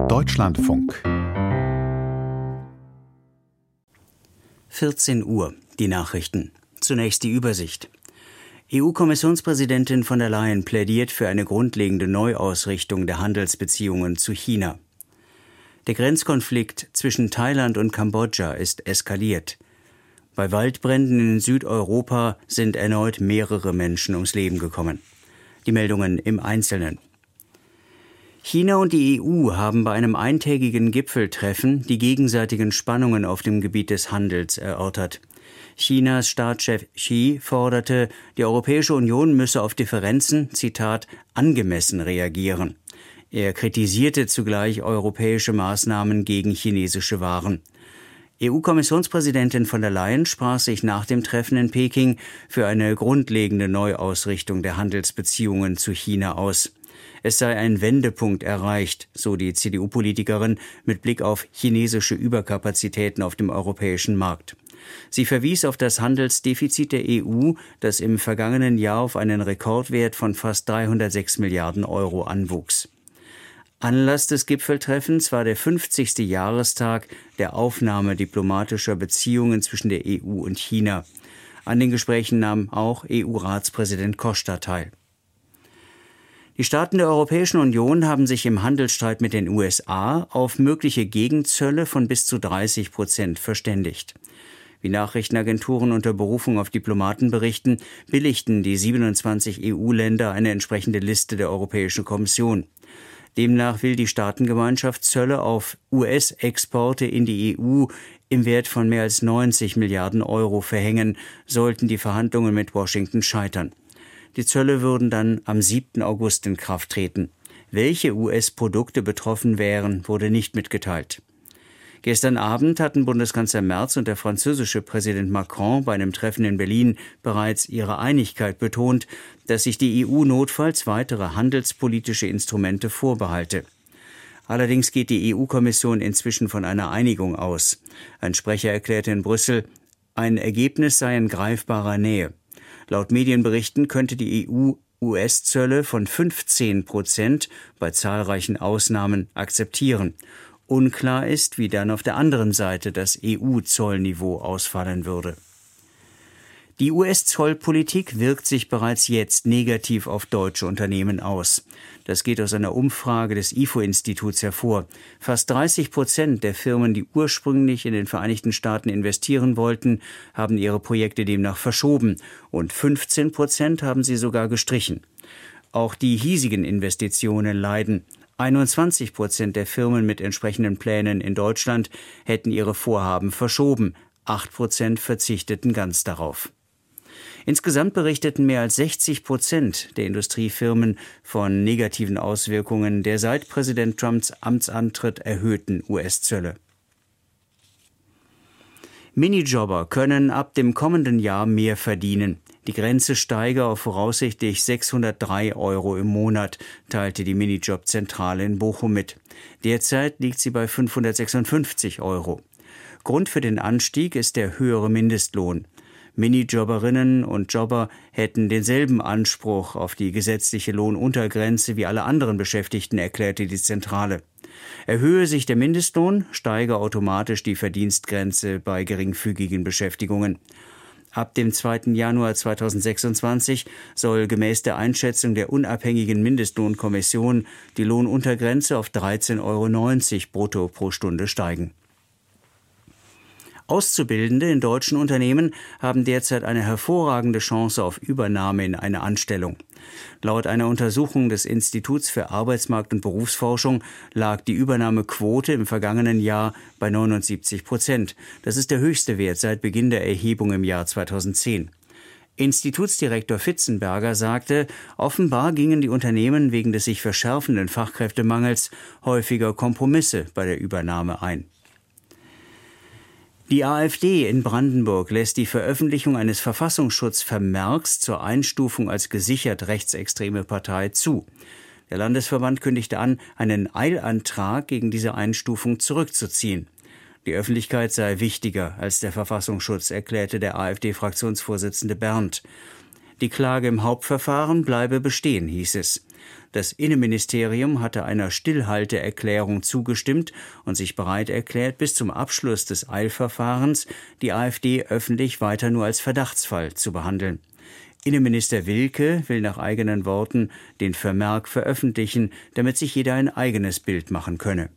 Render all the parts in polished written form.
Deutschlandfunk 14 Uhr, die Nachrichten. Zunächst die Übersicht. EU-Kommissionspräsidentin von der Leyen plädiert für eine grundlegende Neuausrichtung der Handelsbeziehungen zu China. Der Grenzkonflikt zwischen Thailand und Kambodscha ist eskaliert. Bei Waldbränden in Südeuropa sind erneut mehrere Menschen ums Leben gekommen. Die Meldungen im Einzelnen. China und die EU haben bei einem eintägigen Gipfeltreffen die gegenseitigen Spannungen auf dem Gebiet des Handels erörtert. Chinas Staatschef Xi forderte, die Europäische Union müsse auf Differenzen, Zitat, angemessen reagieren. Er kritisierte zugleich europäische Maßnahmen gegen chinesische Waren. EU-Kommissionspräsidentin von der Leyen sprach sich nach dem Treffen in Peking für eine grundlegende Neuausrichtung der Handelsbeziehungen zu China aus. Es sei ein Wendepunkt erreicht, so die CDU-Politikerin mit Blick auf chinesische Überkapazitäten auf dem europäischen Markt. Sie verwies auf das Handelsdefizit der EU, das im vergangenen Jahr auf einen Rekordwert von fast 306 Milliarden Euro anwuchs. Anlass des Gipfeltreffens war der 50. Jahrestag der Aufnahme diplomatischer Beziehungen zwischen der EU und China. An den Gesprächen nahm auch EU-Ratspräsident Costa teil. Die Staaten der Europäischen Union haben sich im Handelsstreit mit den USA auf mögliche Gegenzölle von bis zu 30% verständigt. Wie Nachrichtenagenturen unter Berufung auf Diplomaten berichten, billigten die 27 EU-Länder eine entsprechende Liste der Europäischen Kommission. Demnach will die Staatengemeinschaft Zölle auf US-Exporte in die EU im Wert von mehr als 90 Milliarden Euro verhängen, sollten die Verhandlungen mit Washington scheitern. Die Zölle würden dann am 7. August in Kraft treten. Welche US-Produkte betroffen wären, wurde nicht mitgeteilt. Gestern Abend hatten Bundeskanzler Merz und der französische Präsident Macron bei einem Treffen in Berlin bereits ihre Einigkeit betont, dass sich die EU notfalls weitere handelspolitische Instrumente vorbehalte. Allerdings geht die EU-Kommission inzwischen von einer Einigung aus. Ein Sprecher erklärte in Brüssel, ein Ergebnis sei in greifbarer Nähe. Laut Medienberichten könnte die EU US-Zölle von 15% bei zahlreichen Ausnahmen akzeptieren. Unklar ist, wie dann auf der anderen Seite das EU-Zollniveau ausfallen würde. Die US-Zollpolitik wirkt sich bereits jetzt negativ auf deutsche Unternehmen aus. Das geht aus einer Umfrage des IFO-Instituts hervor. Fast 30% der Firmen, die ursprünglich in den Vereinigten Staaten investieren wollten, haben ihre Projekte demnach verschoben und 15% haben sie sogar gestrichen. Auch die hiesigen Investitionen leiden. 21% der Firmen mit entsprechenden Plänen in Deutschland hätten ihre Vorhaben verschoben. 8% verzichteten ganz darauf. Insgesamt berichteten mehr als 60% der Industriefirmen von negativen Auswirkungen der seit Präsident Trumps Amtsantritt erhöhten US-Zölle. Minijobber können ab dem kommenden Jahr mehr verdienen. Die Grenze steige auf voraussichtlich 603 Euro im Monat, teilte die Minijob-Zentrale in Bochum mit. Derzeit liegt sie bei 556 Euro. Grund für den Anstieg ist der höhere Mindestlohn. Minijobberinnen und Jobber hätten denselben Anspruch auf die gesetzliche Lohnuntergrenze wie alle anderen Beschäftigten, erklärte die Zentrale. Erhöhe sich der Mindestlohn, steige automatisch die Verdienstgrenze bei geringfügigen Beschäftigungen. Ab dem 2. Januar 2026 soll gemäß der Einschätzung der unabhängigen Mindestlohnkommission die Lohnuntergrenze auf 13,90 Euro brutto pro Stunde steigen. Auszubildende in deutschen Unternehmen haben derzeit eine hervorragende Chance auf Übernahme in eine Anstellung. Laut einer Untersuchung des Instituts für Arbeitsmarkt- und Berufsforschung lag die Übernahmequote im vergangenen Jahr bei 79%. Das ist der höchste Wert seit Beginn der Erhebung im Jahr 2010. Institutsdirektor Fitzenberger sagte, offenbar gingen die Unternehmen wegen des sich verschärfenden Fachkräftemangels häufiger Kompromisse bei der Übernahme ein. Die AfD in Brandenburg lässt die Veröffentlichung eines Verfassungsschutzvermerks zur Einstufung als gesichert rechtsextreme Partei zu. Der Landesverband kündigte an, einen Eilantrag gegen diese Einstufung zurückzuziehen. Die Öffentlichkeit sei wichtiger als der Verfassungsschutz, erklärte der AfD-Fraktionsvorsitzende Berndt. Die Klage im Hauptverfahren bleibe bestehen, hieß es. Das Innenministerium hatte einer Stillhalteerklärung zugestimmt und sich bereit erklärt, bis zum Abschluss des Eilverfahrens die AfD öffentlich weiter nur als Verdachtsfall zu behandeln. Innenminister Wilke will nach eigenen Worten den Vermerk veröffentlichen, damit sich jeder ein eigenes Bild machen könne.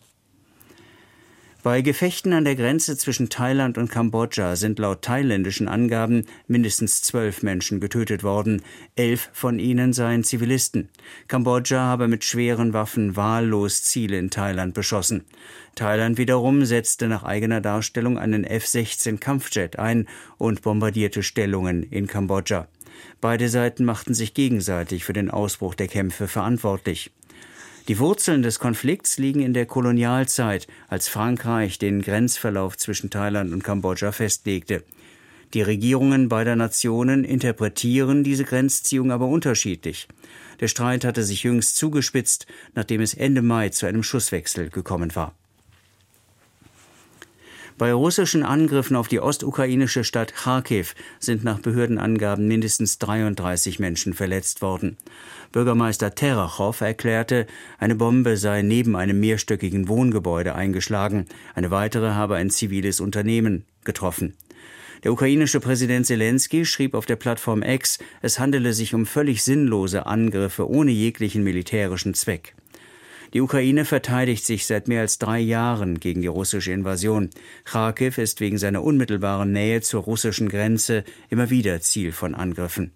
Bei Gefechten an der Grenze zwischen Thailand und Kambodscha sind laut thailändischen Angaben mindestens 12 Menschen getötet worden. 11 von ihnen seien Zivilisten. Kambodscha habe mit schweren Waffen wahllos Ziele in Thailand beschossen. Thailand wiederum setzte nach eigener Darstellung einen F-16 Kampfjet ein und bombardierte Stellungen in Kambodscha. Beide Seiten machten sich gegenseitig für den Ausbruch der Kämpfe verantwortlich. Die Wurzeln des Konflikts liegen in der Kolonialzeit, als Frankreich den Grenzverlauf zwischen Thailand und Kambodscha festlegte. Die Regierungen beider Nationen interpretieren diese Grenzziehung aber unterschiedlich. Der Streit hatte sich jüngst zugespitzt, nachdem es Ende Mai zu einem Schusswechsel gekommen war. Bei russischen Angriffen auf die ostukrainische Stadt Charkiw sind nach Behördenangaben mindestens 33 Menschen verletzt worden. Bürgermeister Terachow erklärte, eine Bombe sei neben einem mehrstöckigen Wohngebäude eingeschlagen, eine weitere habe ein ziviles Unternehmen getroffen. Der ukrainische Präsident Selenskyj schrieb auf der Plattform X, es handele sich um völlig sinnlose Angriffe ohne jeglichen militärischen Zweck. Die Ukraine verteidigt sich seit mehr als 3 Jahren gegen die russische Invasion. Charkiw ist wegen seiner unmittelbaren Nähe zur russischen Grenze immer wieder Ziel von Angriffen.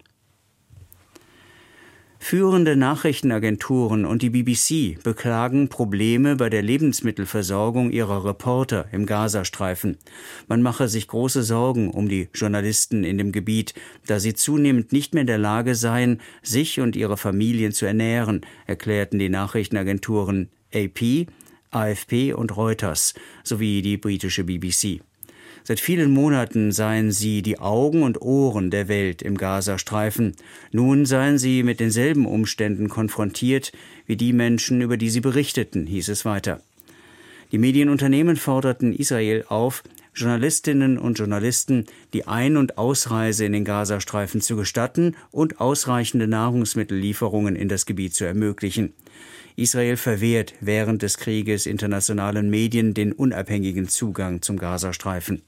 Führende Nachrichtenagenturen und die BBC beklagen Probleme bei der Lebensmittelversorgung ihrer Reporter im Gazastreifen. Man mache sich große Sorgen um die Journalisten in dem Gebiet, da sie zunehmend nicht mehr in der Lage seien, sich und ihre Familien zu ernähren, erklärten die Nachrichtenagenturen AP, AFP und Reuters sowie die britische BBC. Seit vielen Monaten seien sie die Augen und Ohren der Welt im Gazastreifen. Nun seien sie mit denselben Umständen konfrontiert wie die Menschen, über die sie berichteten, hieß es weiter. Die Medienunternehmen forderten Israel auf, Journalistinnen und Journalisten die Ein- und Ausreise in den Gazastreifen zu gestatten und ausreichende Nahrungsmittellieferungen in das Gebiet zu ermöglichen. Israel verwehrt während des Krieges internationalen Medien den unabhängigen Zugang zum Gazastreifen.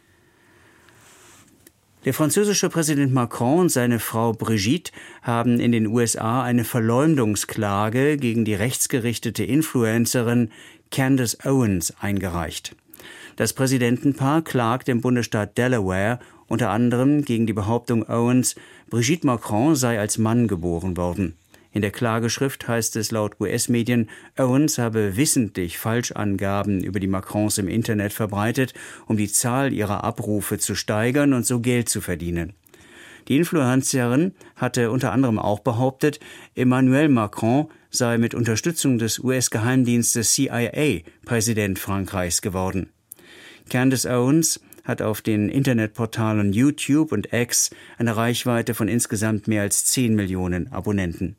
Der französische Präsident Macron und seine Frau Brigitte haben in den USA eine Verleumdungsklage gegen die rechtsgerichtete Influencerin Candace Owens eingereicht. Das Präsidentenpaar klagt im Bundesstaat Delaware unter anderem gegen die Behauptung Owens, Brigitte Macron sei als Mann geboren worden. In der Klageschrift heißt es laut US-Medien, Owens habe wissentlich Falschangaben über die Macrons im Internet verbreitet, um die Zahl ihrer Abrufe zu steigern und so Geld zu verdienen. Die Influencerin hatte unter anderem auch behauptet, Emmanuel Macron sei mit Unterstützung des US-Geheimdienstes CIA Präsident Frankreichs geworden. Candace Owens hat auf den Internetportalen YouTube und X eine Reichweite von insgesamt mehr als 10 Millionen Abonnenten.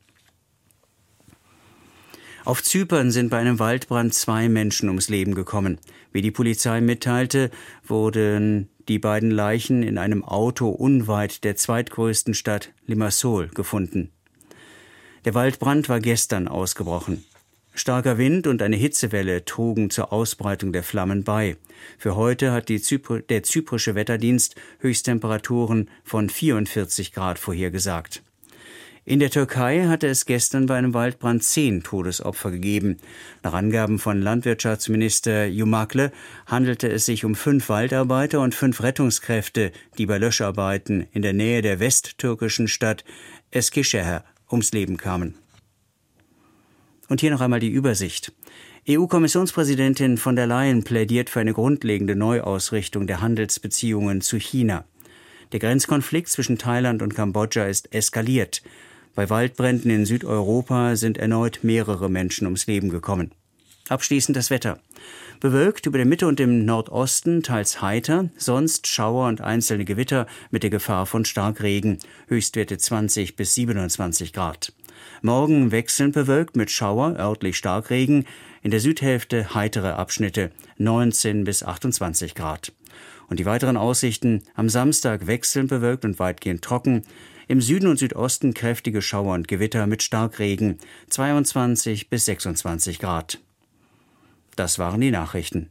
Auf Zypern sind bei einem Waldbrand 2 Menschen ums Leben gekommen. Wie die Polizei mitteilte, wurden die beiden Leichen in einem Auto unweit der zweitgrößten Stadt Limassol gefunden. Der Waldbrand war gestern ausgebrochen. Starker Wind und eine Hitzewelle trugen zur Ausbreitung der Flammen bei. Für heute hat der zyprische Wetterdienst Höchsttemperaturen von 44 Grad vorhergesagt. In der Türkei hatte es gestern bei einem Waldbrand 10 Todesopfer gegeben. Nach Angaben von Landwirtschaftsminister Yumakle handelte es sich um 5 Waldarbeiter und 5 Rettungskräfte, die bei Löscharbeiten in der Nähe der westtürkischen Stadt Eskişehir ums Leben kamen. Und hier noch einmal die Übersicht. EU-Kommissionspräsidentin von der Leyen plädiert für eine grundlegende Neuausrichtung der Handelsbeziehungen zu China. Der Grenzkonflikt zwischen Thailand und Kambodscha ist eskaliert. Bei Waldbränden in Südeuropa sind erneut mehrere Menschen ums Leben gekommen. Abschließend das Wetter. Bewölkt über der Mitte und im Nordosten, teils heiter, sonst Schauer und einzelne Gewitter mit der Gefahr von Starkregen. Höchstwerte 20 bis 27 Grad. Morgen wechselnd bewölkt mit Schauer, örtlich Starkregen. In der Südhälfte heitere Abschnitte, 19 bis 28 Grad. Und die weiteren Aussichten: am Samstag wechselnd bewölkt und weitgehend trocken. Im Süden und Südosten kräftige Schauer und Gewitter mit Starkregen, 22 bis 26 Grad. Das waren die Nachrichten.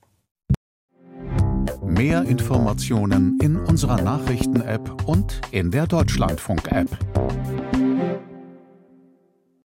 Mehr Informationen in unserer Nachrichten-App und in der Deutschlandfunk-App.